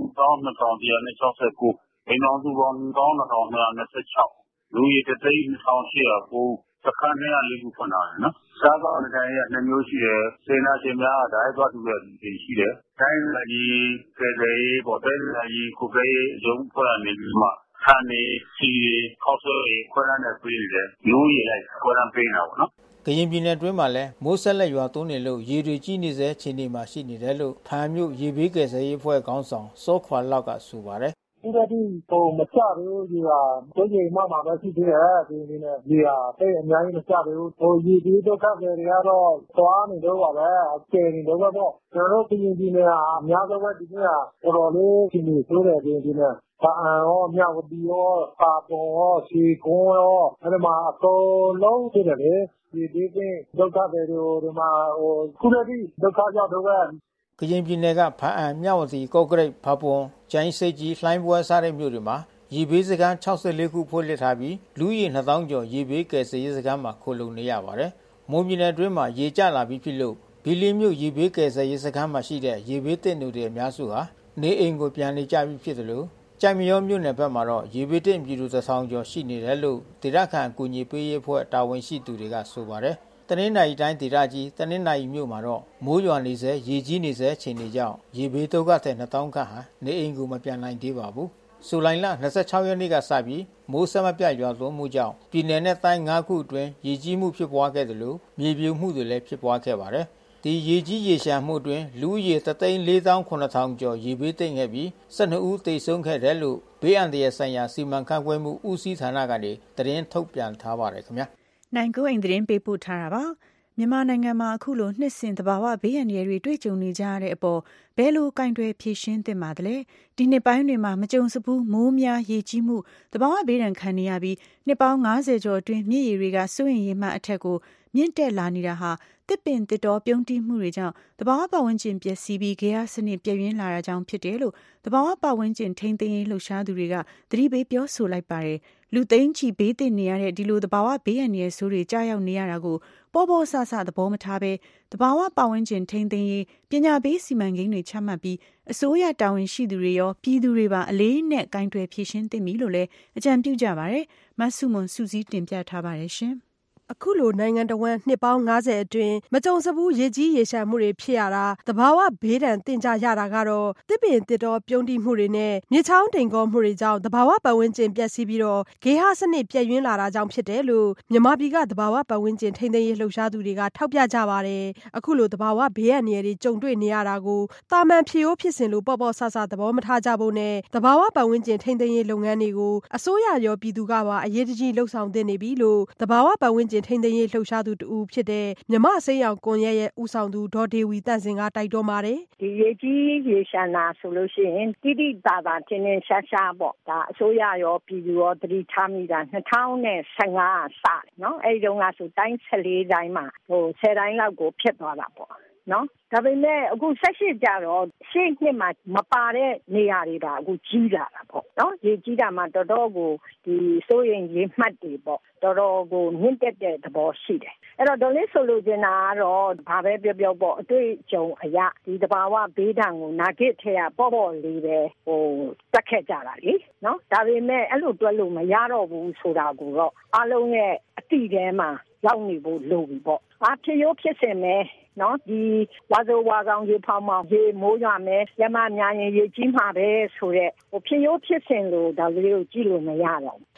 S3: 12,169အိမ်တော်စုပေါင်း12,226လူကြီး3,2809စခန်း204ခုဖွင့်ထားတယ်နော်စားသောက်နေတိုင်းရဲ့2မျိုးရှိတယ်စေနာရှင်များဓာတ်သွားတူတဲ့လူတွေရှိတယ်တိုင်းကြီးကေကေပေါ်တိုင်းကြီးခုကေရုံးဖွင့်နေပြီးမှဆန်နေစီခောက်ဆွဲခွဲရမ်းတဲ့ပေးနေတယ်မျိုးရည်လိုက်ခွဲရမ်းပေးနေတာပေါ့နော်
S7: ကရင်ပြည်နယ်တွင်းမှာလည်းမိုးဆက်လက်ရွာသွန်းနေလို့ရေတွေကြီးနေစေခြေနေမှာရှိနေတယ်လို့ဖားမြို့ရေဘေးကယ်ဆယ်ရေးအဖွဲ့ခေါင်းဆောင်စောခွာလောက်ကဆိုပါတယ်
S3: ဒီကတိမချဘူးဒီဟာတို့ကြီးမှပဲရှိသေးတယ်ဒီနေ့ဒီဟာအဲ့အများကြီးမချဘူးရေဒီဒုက္ခတွေကတော့သွားနေတော့ပါပဲကျေနေတော့ပေါ့ကျွန်တော်တို့ပြည်နယ်ဟာအများဆုံးပဲဒီနေ့ကတော်တော်လေးရှိနေဆိုတယ်ဒီနေ့ပါအောမြဝတီရောပါပေါ်ရောစီကုန်းရောအဲ့မှာအကုန်လုံးဖြစ်တယ်လေဒီဒုက္ခတွေဒီမှာခုတည်းဒုက္ခကြောင့်တော့
S7: ကရင်ပြည်နယ်ကဖားအံမြဝတီကော့ကရိတ်ဖာပွန်ကျိုင်းစိတ်ကြီးလှိုင်းပွဲစားတဲ့မြို့တွေမှာရေဘေးစခန်း64ခုဖွင့်လှစ်ထားပြီးလူဦးရေ 2000 ကျော်ရေဘေးကယ်ဆယ်ရေးစခန်းမှာခိုလုံနေရပါတယ်။မွန်ပြည်နယ်အတွင်းမှာရေကျလာပြီးဖြစ်လို့ဘီလင်းမြို့ရေဘေးကယ်ဆယ်ရေးစခန်းမှာရှိတဲ့ရေဘေးသင့်သူတွေအများစုဟာနေအိမ်ကိုပြန်နေကြပြီးဖြစ်တယ်လို့ကြိုင်မရောမြို့နယ်ဘက်မှာတော့ရေဘေးသင့်ပြည်သူ1000 ကျော်ရှိနေတယ်လို့ဒေသခံအကူအညီပေးရေးအဖွဲ့တာဝန်ရှိသူတွေကဆိုပါတယ်။တနင်္သာရီတိုင်းဒေသကြီးတနင်္သာရီမြို့မှာတော့မိုးရွာနေစေရေကြီးနေစေခြေနေကြောင်းရေဘေးဒုက္ခသည်2000 ခန့်ဟာနေအိမ်ကိုမပြန်နိုင်သေးပါဘူး။ဇူလိုင်လ26 ရက်နေ့ကစပြီးမိုးဆက်မပြတ်ရွာသွန်းမှုကြောင့်ပြည်နယ်နဲ့တိုင်း 5 ခုအတွင်းရေကြီးမှုဖြစ်ပွားခဲ့တယ်လို့မြေပြိုမှုတွေလည်းဖြစ်ပွားခဲ့ပါတယ်။ဒီရေကြီးရေရှမ်းမှုအတွင်းလူဦးရေ 3,440,000 ကျော်ရေဘေးသင့်ခဲ့ပြီး12 ဦးသေဆုံးခဲ့တယ်လို့ဘေးအန္တရာယ်ဆိုင်ရာစီမံခန့်ခွဲမှုဦးစီးဌာနကနေသတင်းထုတ်ပြန်ထားပါတယ်ခင်ဗျာ
S1: နိုင်ကိုအိမ်သတင်းပေးပို့ထားတာပါမြန်မာနိုင်ငံမှာအခုလိုနှစ်စဉ်သဘာဝဘေးအန္တရာယ်တွေတွေ့ကြုံနေကြရတဲ့အပေါ်ဘယ်လိုကင်တွယ်ဖြေရှင်းသင့်ပါသလဲဒီနှစ်ပိုင်းတွေမှာမကြုံစဘူးမိုးများရေကြီးမှုသဘာဝဘေးဒဏ်ခံနေရပြီးနှစ်ပေါင်း90ကျော်အတွင်းမြစ်ရေတွေကစိုးရိမ်ရေမှတ်အထက်ကိုမြင့်တက်လာနေတာဟာတစ်ပင်တစ်တော်ပြုံးတိမှုတွေကြောင့်သဘာဝပတ်ဝန်းကျင်ပျက်စီးပြီးဂေဟစနစ်ပြည့်ရင်းလာတာကြောင့်ဖြစ်တယ်လို့သဘာဝပတ်ဝန်းကျင်ထိန်းသိမ်းရေးလှုပ်ရှားသူတွေကသတိပေးပြောဆိုလိုက်ပါတယ်လူသိန်းချီဘေးသင့်နေရတဲ့ဒီလိုသဘာဝဘေးအန္တရာယ်ဆိုးတွေကြာရောက်နေရတာကိုပေါ်ပေါ်ဆဆသဘောမထားဘဲသဘာဝပတ်ဝန်းကျင်ထိန်းသိမ်းရေးပညာပေးစီမံကိန်းတွေချမှတ်ပြီးအစိုးရတာဝန်ရှိသူတွေရောပြည်သူတွေပါအလေးနဲ့ကင်တွယ်ဖြေရှင်းသင့်ပြီလို့လည်းအကြံပြုကြပါတယ်မဆုမွန်စုစည်းတင်ပြထားပါတယ်ရှင်
S8: အခုလိုနိုင်ငံတော်ဝန်နှစ်ပေါင်း90အတွင်းမကြုံစဘူးရေကြီးရေရှမ်းမှုတွေဖြစ်ရတာသဘာဝဘေးဒဏ်တင်ကြရတာကတော့တစ်ပင်တစ်တော်ပြုံးတိမှုတွေနဲ့မြေချောင်းတိမ်ကောမှုတွေကြောင့်သဘာဝပတ်ဝန်းကျင်ပျက်စီးပြီးတော့ဂေဟစနစ်ပြည့်ရင်းလာတာကြောင့်ဖြစ်တယ်လို့မြန်မာပြည်ကသဘာဝပတ်ဝန်းကျင်ထိန်းသိမ်းရေးလှုပ်ရှားသူတွေကထောက်ပြကြပါတယ်အခုလိုသဘာဝဘေးအန္တရာယ်တွေကြုံတွေ့နေရတာကိုတာမန်ဖြေရိုးဖြစ်စဉ်လို့ပေါ့ပေါ့ဆဆသဘောမထားကြဖို့နဲ့သဘာဝပတ်ဝန်းကျင်ထိန်းသိမ်းရေးလုပ်ငန်းတွေကိုအစိုးရရောပြည်သူကပါအရေးတကြီးလှုပ်ဆောင်သင့်နေပြီလို့သဘာဝပတ်ဝန်းကျင်ထိန်းသိမ်းရေးလှုပ်ရှားသူတူဖြစ်တဲ့မြမဆေးရောင်ကွန်ရက်ရဲ့ဦးဆောင်သူဒေါ်ဒေဝီတန့်စင်ကတိုက်တွန်းပါတယ်
S9: ဒီရေကြီးရေရှမ်းတာဆိုလို့ရှိရင်တိတိတာတာထင်းထင်းရှားရှားပေါ့ဒါအစိုးရရောပြည်သူရောသတိထားမိတာ2015စတယ်နော်အဲဒီတုန်းကဆိုတိုင်း14တိုင်းမှာ10တိုင်းလောက်ကိုဖြစ်သွားတာပေါ့နော်ဒါပေမဲ့အခု18ကြတော့ရှေ့နှစ်မှာမပါတဲ့နေရာတွေပါအခုကြီးလာတာပေါ့နော်ရေကြီးတာမှတော်တော်ကိုဒီစိုးရင်ရေမှတ်တွေပေါ့တော်တော်ကိုမြင့်တက်တဲ့သဘောရှိတယ်အဲ့တော့ဒေါ်လေးဆိုလိုချင်တာကတော့ဘာပဲပြောပြောပေါ့အတွေ့အကြုံအရာဒီတဘာဝဘေးဒဏ်ကိုနာဂစ်ထဲကပေါ့လေးပဲတက်ခဲ့ကြတာလေနော်ဒါပေမဲ့အဲ့လိုတွက်လို့မရတော့ဘူးဆိုတာကိုတော့အားလုံးရဲ့အတိထဲမှာရောက်နေဖို့လိုပြီပေါ့ဖြစ်ရိုးဖြစ်စင်မယ်နော်ဒီဝါဆိုဝါကောင်ရေဖောင်းမောင်ရေမိုးရွာမယ်ရမများရင်ရေကြီးမှာပဲဆိုတဲ့ဖြစ်ရိုးဖြစ်စင်လို့ဒါလေးကိုကြည့်လို့မရတော့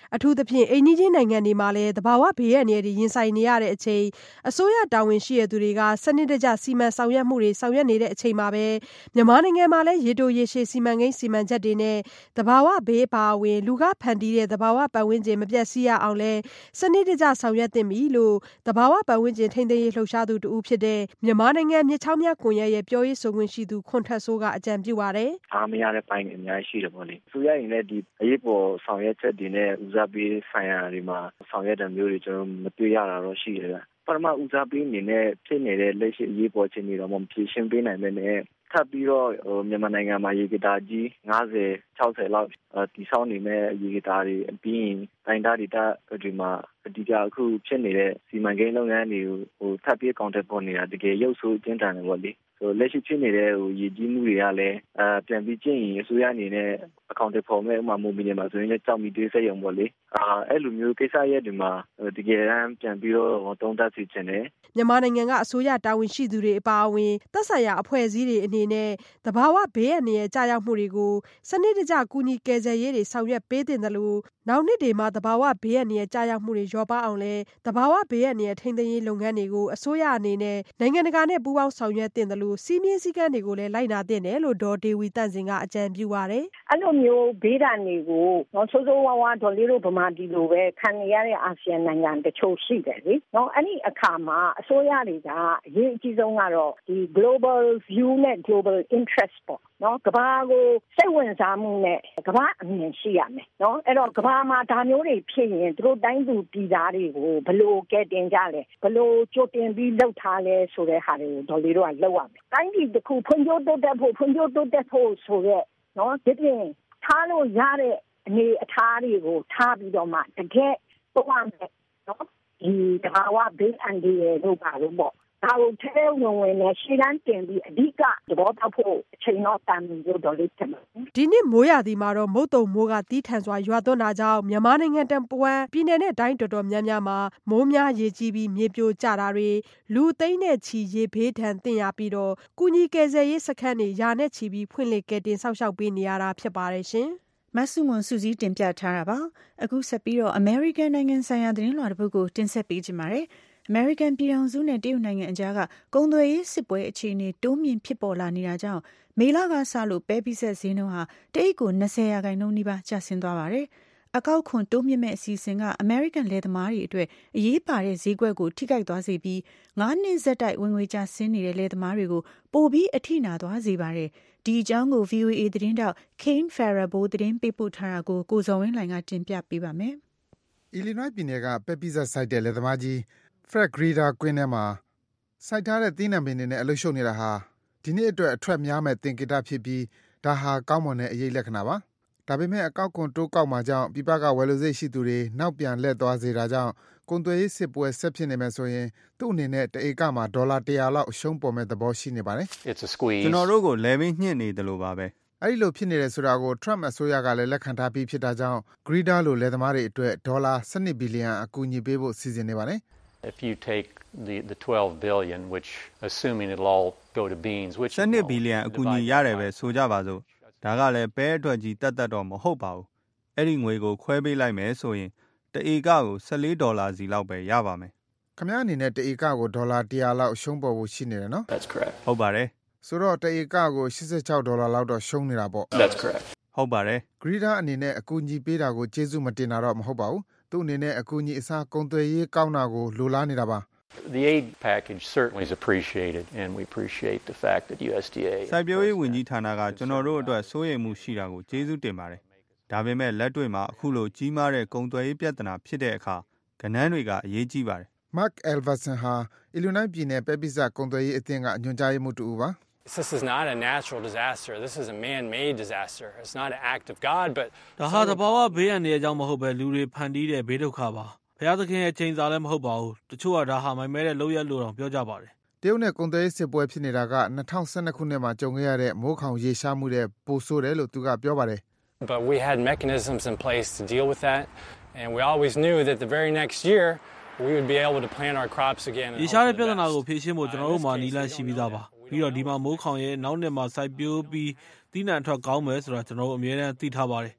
S8: အထူးသဖြင့်အိမ်နီးချင်းနိုင်ငံတွေမှာလည်းသဘာဝဘေးအန္တရာယ်တွေရင်ဆိုင်နေရတဲ့အချိန်အစိုးရတာဝန်ရှိတဲ့သူတွေကစနစ်တကျစီမံဆောင်ရွက်မှုတွေဆောင်ရွက်နေတဲ့အချိန်မှာပဲမြန်မာနိုင်ငံမှာလည်းရေတိုရေရှည်စီမံကိန်းစီမံချက်တွေနဲ့သဘာဝဘေးအပါအဝင်လူကဖန်တီးတဲ့သဘာဝပတ်ဝန်းကျင်မပျက်စီးရအောင်လဲစနစ်တကျဆောင်ရွက်သင့်ပြီလို့သဘာဝပတ်ဝန်းကျင်ထိန်းသိမ်းရေးလှုပ်ရှားသူတူဖြစ်တဲ့မြန်မာနိုင်ငံမြစ်ချောင်းများကွန်ရက်ရဲ့ပြောရေးဆိုခွင့်ရှိသူခွန်ထက်ဆိုးကအကြံပြုပါတယ်
S10: ။အားမရတဲ့ပိုင်းတွေအများကြီးရှိတယ်ပေါ့လေ။ဆိုရရင်လည်းဒီအရေးပေါ်ဆောင်ရွက်ချက်တွေနဲ့ဦးစားပေးဆိုင်ရာတွေမှာဆောင်ရွက်တဲ့မျိုးတွေကျွန်တော်မတွေ့ရတာတော့ရှိတယ်ဗျ။ပထမဦးစားပေးအနေနဲ့ဖြစ်နေတဲ့လက်ရှိအရေးပေါ်အခြေအနေတော့မဖြေရှင်းပေးနိုင်တဲ့နဲ့ထပ်ပြီးတော့မြန်မာနိုင်ငံမှာရေကတာကြီး50 60လောက်တည်ဆောက်နေမဲ့ရေကတာတွေပြီးရင်တိုင်းဒေသတွေမှာအဓိကအခုဖြစ်နေတဲ့စီမံကိန်းလုပ်ငန်းတွေကိုထပ်ပြီးကောင်တက်ပေါ်နေတာတကယ်ရုပ်ဆိုးကျဉ်းတန်တယ်ပေါ့လေဆိုလက်ရှိဖြစ်နေတဲ့ရေကြီးမှုတွေကလည်းပြန်ပြီးကျင့်ရင်အစိုးရအနေနဲ့အကောင့်တွေပေါ်မဲ့ဥမာမူမီနေမှာဆိုရင်လည်းကြောက်ပြီးတွေးဆက်ရုံပေါ့လေအဲ့လိုမျိုးကိစ္စရပ်တွေမှာတကယ်တမ်းပြန်ပြီးတော့တုံးတက်စီချင်တယ်
S8: မြန်မာနိုင်ငံကအစိုးရတာဝန်ရှိသူတွေအပါအဝင်သက်ဆိုင်ရာအဖွဲ့အစည်းတွေအနေနဲ့သဘာဝဘေးအန္တရာယ်ကြာရောက်မှုတွေကိုစနစ်တကျကူညီကယ်ဆယ်ရေးတွေဆောင်ရွက်ပေးတင်တယ်လို့နောက်နှစ်တွေမှာသဘာဝဘေးအန္တရာယ်ကြာရောက်မှုတွေလျော့ပါအောင်လဲသဘာဝဘေးအန္တရာယ်ထိန်းသိမ်းရေးလုပ်ငန်းတွေကိုအစိုးရအနေနဲ့နိုင်ငံတကာနဲ့ပူးပေါင်းဆောင်ရွက်တင်တယ်လို့စီးမြင့်စည်းကမ်းတွေကိုလည်းလိုက်နာတင်တယ်လို့ဒေါ်ဒေဝီတန့်စင်ကအကြံပြုပါတယ်
S9: အဲ့လိုမျိုးဘေးဒဏ်တွေကိုနော်ဆိုးဆိုးဝါးဝါဒေါ်လေးတို့ဗမာပြည်လိုပဲခံရတဲ့အာဆီယံနိုင်ငံတချို့ရှိတယ်လေနော်အဲ့ဒီအခါမှာအစိုးရတွေကအရေးအကြီးဆုံးကတော့ဒီ global view နဲ့ global interest ပေါ့နော်ကမ္ဘာကိုစိတ်ဝင်စားမှုနဲ့ကမ္ဘာအမြင်ရှိရမယ်နော်အဲ့တော့ကမ္ဘာမှာဒါမျိုးတွေဖြစ်ရင်သူတို့တိုင်းသူပြည်သားတွေကိုဘယ်လိုကဲတင်ကြလဲဘယ်လိုကြိုတင်ပြီးလုပ်ထားလဲဆိုတဲ့ဟာတွေကိုဒေါ်လေးတို့ကလုပ်ရမယ်တိုင်းပြည်တစ်ခုဖွံ့ဖြိုးတိုးတက်ဖို့ဆိုရက်နော်ဒီပြင်ထားလို့ရတဲ့အနေအထားတွေကိုထားပြီးတော့မှတကယ်ပေါ်ရမယ်နော်ဒီတဘာဝဘေးအန္တရာယ်တို့ပါလို့ပေါ့ဒါကိုထဲဝင်နဲ့ရှေ့တန်းတင်ပြီးအဓိကသဘောပေါက်ဖို့အချိန်တော့တန်ပြီးတော့လေးထင်ပါ
S8: ဒီနှစ်မိုးရာသီမှာတော့မုတ်တုံမိုးကတီးထန်စွာရွာသွန်းတာကြောင့်မြန်မာနိုင်ငံတပွမ်းပြည်내နဲ့တိုင်းတော်တော်များများမှာမိုးများရေကြီးပြီးမြေပြိုကျတာတွေလူသိန်းနဲ့ချီရေဘေးဒဏ်သင့်ရပြီးတော့ကုညီကယ်ဆယ်ရေးစခန်းတွေရာနဲ့ချီပြီးဖွင့်လှစ်ကယ်တင်ဆောက်ရှောက်ပေးနေရတာဖြစ်ပါတယ်ရှင်
S1: မဆုမွန်စုစည်းတင်ပြထားတာပါအခုဆက်ပြီးတော့ American နိုင်ငံဆိုင်ရာသတင်းလွှာတစ်ပုဒ်ကိုတင်ဆက်ပေးကြပါမယ်American ပြည်ထောင်စုနဲ့တရုတ်နိုင်ငံအကြားကကုန်သွယ်ရေးစစ်ပွဲအခြေအနေတိုးမြင့်ဖြစ်ပေါ်လာနေတာကြောင့်မေလကစလို့ပဲပိဆက်ဈေးနှုန်းဟာတအိတ်ကို20%နီးပါးကျဆင်းသွားပါတယ်။အကောက်ခွန်တိုးမြင့်မဲ့အစီအစဉ်က American လယ်သမားတွေအတွက်အရေးပါတဲ့ဈေးကွက်ကိုထိခိုက်သွားစေပြီး9နှစ်ဆက်တိုက်ဝင်ငွေကျဆင်းနေတဲ့လယ်သမားတွေကိုပိုပြီးအထိနာသွားစေပါတယ်။ဒီအကြောင်းကို VOA သတင်းတောက် Kane Farabo သတင်းပေးပို့ထားတာကိုကိုဇော်ဝင်းလှိုင်ကတင်ပြပေးပါမယ်
S11: ။ Illinois ပြည်နယ်ကပဲပိဆက်ဆိုင်တဲ့လယ်သမားကြီးFred Greder ကွင်းထဲမှာစိုက်ထားတဲ့သီးနှံပင်တွေနဲ့အလုပ်ရှုပ်နေတာဟာဒီနှစ်အတွက်အထွက်များမဲ့သင်္ကေတဖြစ်ပြီးဒါဟာကောင်းမွန်တဲ့အရေးလက္ခဏာပါ။ဒါပေမဲ့အကောက်ခွန်တိုးကောက်မှာကြောင့်ပြည်ပကဝယ်လိုစိတ်ရှိသူတွေနောက်ပြန်လှည့်သွားစေတာကြောင့်ကုန်သွယ်ရေးစစ်ပွဲဆက်ဖြစ်နေမယ်ဆိုရင်သူ့အနေနဲ့တဧကမှာဒေါ်လာ100လောက်အရှုံးပေါ်မဲ့သဘောရှိနေပါတယ်
S12: ။ကျွန်တော်တို့ကိုလဲမင်းညှစ်နေတယ်လို့ပါပဲ
S11: ။အဲဒီလိုဖြစ်နေတယ်ဆိုတာကို Trump အစိုးရကလည်းလက်ခံထားပြီးဖြစ်တာကြောင့် Greder လိုလယ်သမားတွေအတွက်ဒေါ်လာ12ဘီလီယံအကူအညီပေးဖို့စီစဉ်နေပါတယ်။
S12: If you take the 12 billion which assuming it'll all go to beans which 12ဘီလီယံအကူအညီရတယ်ပဲဆိုကြပါစို့ဒါကလည်းပဲအတွက်ကြီးတက်တော့မဟုတ်ပါဘူးအဲ့ဒီငွေကိုခွဲပေးလိုက်မယ်ဆိုရင်တဧကကို$14စီလောက်ပဲရပါမယ်
S11: ခင်ဗျားအနေနဲ့တဧကကိုဒေါ်လာ100လောက်ရှုံးပေါ်ဖို့ရှိနေတယ်နော်
S12: That's correct ဟုတ်ပါတယ်
S11: ဆိုတော့တဧကကို$86လောက်တော့ရှုံးနေတာပေါ့
S12: That's correct ဟုတ်ပါတယ်
S11: Greder အနေနဲ့အကူအညီပေးတာကိုကျေးဇူးမတင်တာတော့မဟုတ်ပါဘူးသူ့အနေနဲ့အကူအညီအစားကုန်သွယ်ရေးကောင်းတာကိုလိုလားနေတာပါ
S12: The aid package certainly is appreciated and we appreciate the fact that USDA စိုက်ပျိုးရေးဝန်ကြီးဌာနကကျွန်တော်တို့အတွက်စိုးရိမ်မှုရှိတာကိုကျေးဇူးတင်ပါတယ်ဒါပေမဲ့လက်တွေ့မှာအခုလိုကြီးမားတဲ့ကုန်သွယ်ရေးပြဿနာဖြစ်တဲ့အခါကဏ္ဍတွေကအရေးကြီးပါတယ်
S11: Mark Elverson ဟာ Illinois ပြည်နယ်ပဲပိစကုန်သွယ်ရေးအသင်းကညွှန်ကြားရေးမှူးတူပါ
S13: This is not a natural disaster. This is a man-made disaster. It's not an act of God, but
S14: ဒါဟာတဘာဝဘေးအန္တရာယ်ကြောင့်မဟုတ်ပဲလူတွေဖန်တီးတဲ့ဘေးဒုက္ခပါ။ဘုရားသခင်ရဲ့ချိန်စာလည်းမဟုတ်ပါဘူး။တချို့ကဒါဟာမိုင်မဲတဲ့လုပ်ရလို့တော့ပြောကြပါတယ်
S11: ။တရုတ်နဲ့ကုန်သွယ်ရေးစစ်ပွဲဖြစ်နေတာက2012ခုနှစ်မှာကြုံခဲ့ရတဲ့မိုးခေါင်ရေရှားမှုတဲ့ပိုဆိုးတယ်လို့သူကပြောပါတယ်
S13: ။ But we had mechanisms in place to deal with that, and we always knew that the very next year we would be able to plant our crops again.
S14: ရေရှားတဲ့ပြဿနာကိုဖြေရှင်းဖို့ကျွန်တော်တို့မှာနည်းလမ်းရှိပြီးသားပါ။ပြီးတော့ဒီမှာမိုးခေါင်ရဲ့နောက်နှစ်မှာစိုက်ပျိုးပြီးသီးနှံထွက်ကောင်းမယ်ဆိုတာကျွန်တော်တို့အမြဲတမ်းသိထားပါတယ်။ဒီ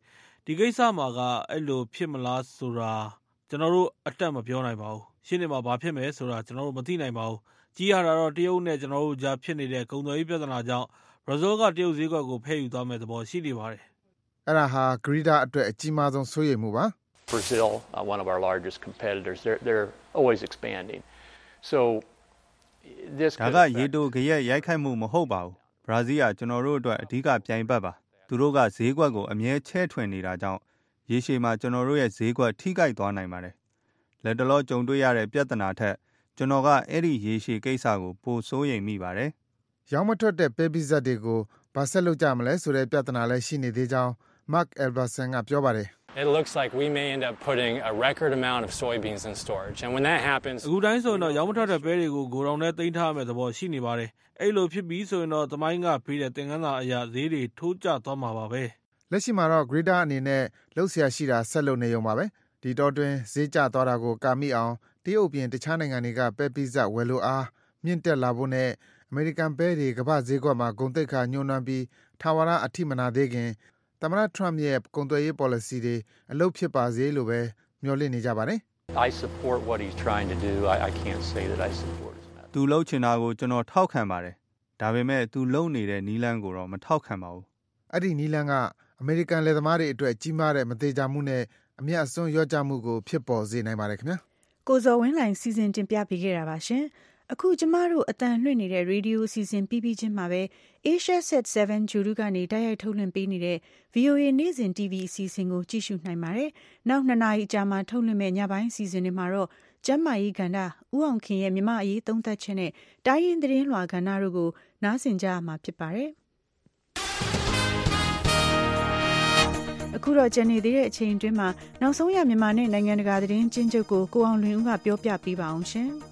S14: ဒီကိစ္စမှာကအဲ့လိုဖြစ်မလားဆိုတာကျွန်တော်တို့အတက်မပြောနိုင်ပါဘူးရှင်းနေမှာဘာဖြစ်မယ်ဆိုတာကျွန်တော်တို့မသိနိုင်ပါဘူးကြီးရတာတော့တရုတ်နဲ့ကျွန်တော်တို့ကြားဖြစ်နေတဲ့ကုန်သွယ်ရေးပြဿနာကြောင့်ဘရာဇီးကတရုတ်ဈေးကွက်ကိုဖဲ့ယူသွားမဲ့သဘောရှိနေပါတယ်
S11: အဲ့ဒါဟာ Greta အတွက်အကြီးမားဆုံးစိုးရိမ်မှုပါ
S15: Brazil, one of our largest competitors, they're always expanding. So this
S12: ဒါကရေတိုကြရက်ရိုက်ခိုက်မှုမဟုတ်ပါဘူးဘရာဇီးကကျွန်တော်တို့အတွက်အဓိကပြိုင်ဘက်ပါသူတို့ကဈေးကွက်ကိုအမြဲချဲ့ထွင်နေတာကြောင့်ရေရှည်မှာကျွန်တော်တို့ရဲ့ဈေးကွက်ထိခိုက်သွားနိုင်ပါတယ်လက်တလောကြုံတွေ့ရတဲ့ပြဿနာထက်ကျွန်တော်ကအဲ့ဒီရေရှည်ကိစ္စကိုပိုစိုးရိမ်မိပါတယ်
S11: ရောင်းမထွက်တဲ့ပဲပိစက်တွေကိုဘာဆက်လုပ်ကြမလဲဆိုတဲ့ပြဿနာလည်းရှိနေသေးကြောင်း Mark Albertson ကပြောပါတယ်
S13: It looks like we may end up putting a record amount of soybeans in storage. And when that happens,
S14: အခုတိုင်းဆိုရင်တော့ရောင်းမထွက်တဲ့ပဲတွေကိုဂိုဒေါင်ထဲသိမ်းထားမဲ့သဘောရှိနေပါတယ်အဲ့လိုဖြစ်ပြီးဆိုရင်တော့သမိုင်းကပြီးတဲ့သင်ခန်းစာအရာဈေးတွေထိုးကျသွားမှာပါပဲ
S11: လက်ရှိမှာတော့ Greta အနေနဲ့လှုပ်ရှားရှိတာဆက်လုပ်နေရုံပါပဲဒီတော့တွင်ဈေးကျသွားတာကိုကာမိအောင်တရုတ်ပြင်တခြားနိုင်ငံတွေကပဲပိစက်ဝယ်လို့အားမြင့်တက်လာဖို့နဲ့အမေရိကန်ပဲတွေကမ္ဘာဈေးကွက်မှာဂုဏ်သိက္ခာညှိုးနှွမ်းပြီးထာဝရအထိမနာသေးခင်သမ္မတ Trump ရဲ့ကုန်သွယ်ရေး policy တွေအလုပ်ဖြစ်ပါစေလို့ပဲမျှော်လင့်နေကြပါတယ်
S15: I support what he's trying to do. I can't say that I support his method.
S12: သူလှုပ်ချင်တာကိုကျွန်တော်ထောက်ခံပါတယ်ဒါပေမဲ့သူလှုပ်နေတဲ့နီးလန်းကိုတော့မထောက်ခံပါဘူး
S11: အဲ့ဒီနီးလန်းကအမေရိကန်လယ်သမားတွေအတွက်ကြီးမားတဲ့မသေးချာမှုနဲ့အမြတ်အစွန်းရော့ကျမှုကိုဖြစ်ပေါ်စေနိုင်ပါတယ်ခင်ဗျာ
S1: ကိုဇော်ဝင်းလိုင်စီစဉ်တင်ပြပေးခဲ့တာပါရှင်အခုကျမတို့အတန်လွှင့်နေတဲ့ရေဒီယိုအစီအစဉ်ပြီးပြီးချင်းမှာပဲ Asia Set 7 ဂျူရုကနေတိုက်ရိုက်ထုတ်လွှင့်ပေးနေတဲ့ VOA နေ့စဉ် TV အစီအစဉ်ကိုကြည့်ရှုနိုင်ပါတယ်။နောက်2နာရီကြာမှထုတ်လွှင့်မဲ့ညပိုင်းအစီအစဉ်တွေမှာတော့ကျမ်းမာရေးကဏ္ဍဦးအောင်ခင်ရဲ့မြမအရေးသုံးသပ်ချက်နဲ့တိုင်းရင်းသတင်းလွှာကဏ္ဍတို့ကိုနားဆင်ကြရမှာဖြစ်ပါတယ်။အခုတော့ကျန်နေသေးတဲ့အချိန်အတွင်းမှာနောက်ဆုံးရမြန်မာနဲ့နိုင်ငံတကာသတင်းကျဉ်းချုပ်ကိုကိုအောင်လွင်ဦးကပြောပြပေးပါအောင်ရှင်။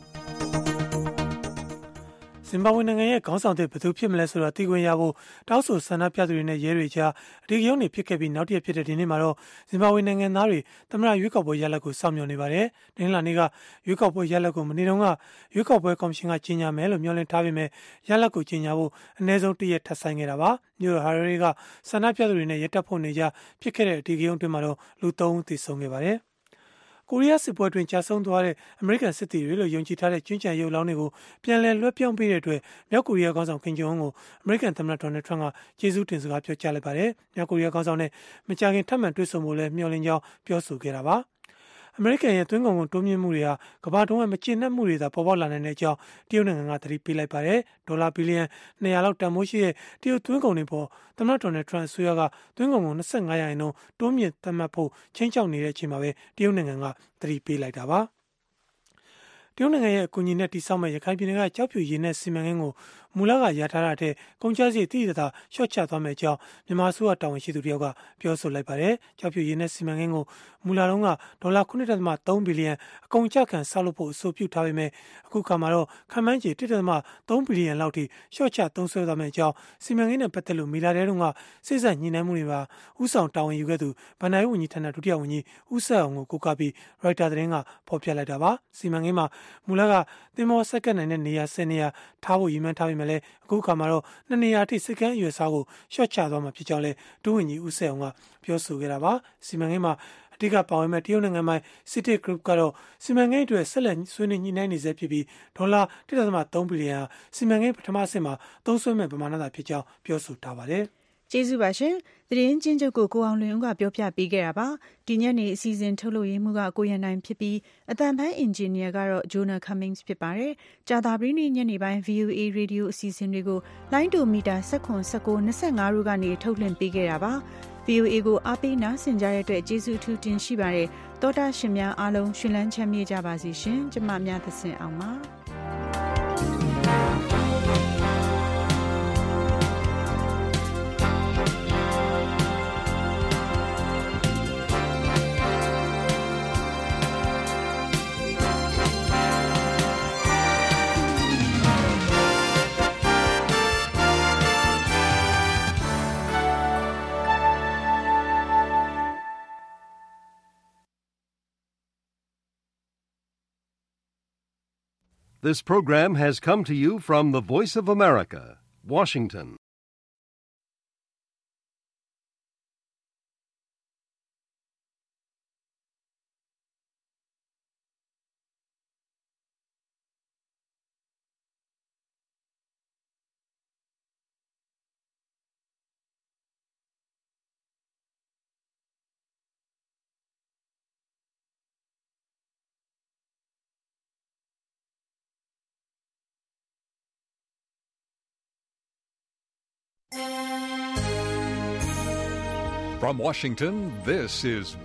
S2: ဇင်ဘာဘွေနိုင်ငံရဲ့ခေါင်းဆောင်သစ်ဘယ်သူဖြစ်မလဲဆိုတာသိခွင့်ရဖို့တောက်ဆိုဆန္ဒပြသူတွေနဲ့ရဲတွေကြားအဓိကရုဏ်းတွေဖြစ်ခဲ့ပြီးနောက်တစ်ရက်ဖြစ်တဲ့ဒီနေ့မှာတော့ဇင်ဘာဘွေနိုင်ငံသားတွေသမ္မတရွေးကောက်ပွဲရလဒ်ကိုစောင့်မျှော်နေပါတယ်။တင်းလာနေ့ကရွေးကောက်ပွဲရလဒ်ကိုမနေ့တုန်းကရွေးကောက်ပွဲကော်မရှင်ကကြေညာမယ်လို့မျှော်လင့်ထားပေမဲ့ရလဒ်ကိုကြေညာဖို့အနည်းဆုံးတစ်ရက်ထပ်ဆိုင်ခဲ့တာပါ။မြို့တော်ဟာရီကဆန္ဒပြသူတွေနဲ့ရဲတပ်ဖွဲ့တွေကြားဖြစ်ခဲ့တဲ့အဓိကရုဏ်းတွေမှာတော့လူ3ဦးသေဆုံးခဲ့ပါတယ်။ကိုရီးယားစစ်ပွဲတွင်ကြာဆုံးသွားတဲ့အမေရိကန်စစ်သည်တွေလို့ယုံကြည်ထားတဲ့ကျွန်းချံရုပ်လောင်းတွေကိုပြန်လည်လွှဲပြောင်းပေးတဲ့အတွက်မြောက်ကိုရီးယားခေါင်းဆောင်ကင်ဂျုံအွန်းကိုအမေရိကန်သမ္မတဒေါ်နယ်ထရန့်ကကျေးဇူးတင်စကားပြောကြားလိုက်ပါတယ်။မြောက်ကိုရီးယားခေါင်းဆောင်နဲ့မကြာခင်ထပ်မံတွေ့ဆုံဖို့လည်းမျှော်လင့်ကြောင်းပြောဆိုခဲ့တာပါ။အမေရိကန်ရဲ့သွင်းကုန်တိုးမြင့်မှုတွေဟာကမ္ဘာတုံးကမကျေနပ်မှုတွေသာပေါ်ပေါက်လာနိုင်တဲ့အကြောင်းတရုတ်နိုင်ငံကသတိပေးလိုက်ပါတယ်။ဒေါ်လာဘီလီယံ200လောက်တန်ဖိုးရှိတဲ့တရုတ်သွင်းကုန်တွေပေါ်သမ္မတဒေါ်နယ်ထရန့်အစိုးရကသွင်းကုန်ကို25%တိုးမြင့်သတ်မှတ်ဖို့ချိန်ချောက်နေတဲ့အချိန်မှာပဲတရုတ်နိုင်ငံကသတိပေးလိုက်တာပါ။တရုတ်နိုင်ငံရဲ့အကူအညီနဲ့တိစောက်မဲ့ရခိုင်ပြည်နယ်ကကြောက်ဖြူရေနက်စီမံကိန်းကိုမူလကရထားတာတဲ့ကုန်ကျစရိတ်တိတိကျကျရှော့ချသွားမယ့်အကြောင်းမြန်မာအစိုးရတာဝန်ရှိသူတယောက်ကပြောဆိုလိုက်ပါတယ်။ကြောက်ဖြူရေနက်စီမံကိန်းကိုမူလတုန်းကဒေါ်လာ9.3 ဘီလီယံအကုန်ကျခံဆောက်လုပ်ဖို့အဆိုပြုထားပေမဲ့အခုခါမှာတော့ခန့်မှန်းခြေ1.3 ဘီလီယံလောက်ထိရှော့ချသုံးစွဲသွားမယ့်အကြောင်းစီမံကိန်းနဲ့ပတ်သက်လို့မီလာတဲတုန်းကစိစက်ညှိနှိုင်းမှုတွေပါဥဆောင်တာဝန်ယူခဲ့သူဗန်နိုင်းဝန်ကြီးဌာနဒုတိယဝန်ကြီးဦးဆက်အောင်ကိုကိုကပြီးရိုက်တာသတင်းကဖော်ပြလိုက်တာပါ။စီမံကိန်းမှာမူလကသင်္ဘောဆက်ကပ်နိုင်တဲ့နေရာ10နေရာထားဖို့ရည်မှန်းထားပေမဲ့လည်းအခုခါမှာတော့2နေရာအထိစစ်ကမ်းအရွယ်စားကိုရှော့ချသွားမှာဖြစ်ကြောင်းလည်းဒုဝန်ကြီးဦးဆက်အောင်ကပြောဆိုခဲ့တာပါ။စီမံကိန်းမှာအဓိကပါဝင်မဲ့တရုတ်နိုင်ငံမှာ City Group ကတော့စီမံကိန်းအတွက်ဆက်လက်ဆွေးနွေးညှိနှိုင်းနေဆဲဖြစ်ပြီးဒေါ်လာ1.3 ဘီလီယံစီမံကိန်းပထမအဆင့်မှာသုံးစွဲမဲ့ပမာဏသာဖြစ်ကြောင်းပြောဆိုထားပါတယ်
S1: ။ကျေးဇူးပါရှင်။သတင်းချင်းချုပ်ကိုအောင်လွင်ဦးကပြောပြပေးခဲ့တာပါ။ဒီညနေအစီအစဉ်ထုတ်လို့ရမှုကကိုရန်နိုင်ဖြစ်ပြီးအတန်ဖန်အင်ဂျင်နီယာကတော့ Jonah Cummings ဖြစ်ပါတယ်။ကြာသပတေးနေ့ညနေပိုင်း VOA Radio အစီအစဉ်တွေကိုလိုင်းဒိုမီတာ1925တို့ကနေထုတ်လွှင့်ပေးခဲ့တာပါ။ VOA ကိုအားပေးနားဆင်ကြတဲ့အတွက်ကျေးဇူးအထူးတင်ရှိပါတယ်။သောတာရှင်များအားလုံးရှင်လန်းချမ်းမြေ့ကြပါစေရှင်။ကျမများသခင်အောင်ပါ။
S16: This program has come to you from the Voice of America, Washington. From Washington, this is